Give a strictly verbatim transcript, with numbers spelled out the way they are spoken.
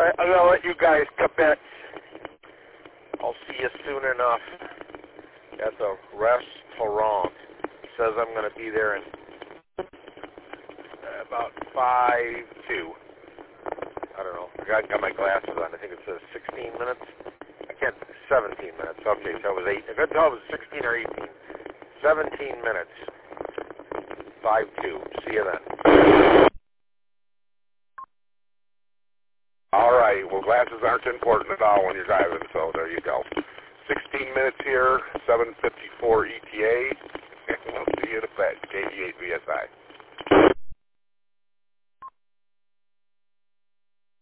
right, I'm gonna let you guys cut back. I'll see you soon enough at the restaurant. He says I'm gonna be there in about five two. I don't know. I got, got my glasses on. I think it says sixteen minutes. I can't. seventeen minutes. Okay, so it was eight. I couldn't tell if it was sixteen or eighteen. seventeen minutes. five two. See you then. All right. Well, glasses aren't important at all when you're driving, so there you go. sixteen minutes here, seven fifty-four E T A. We'll see you in a bit. K D eight V S I.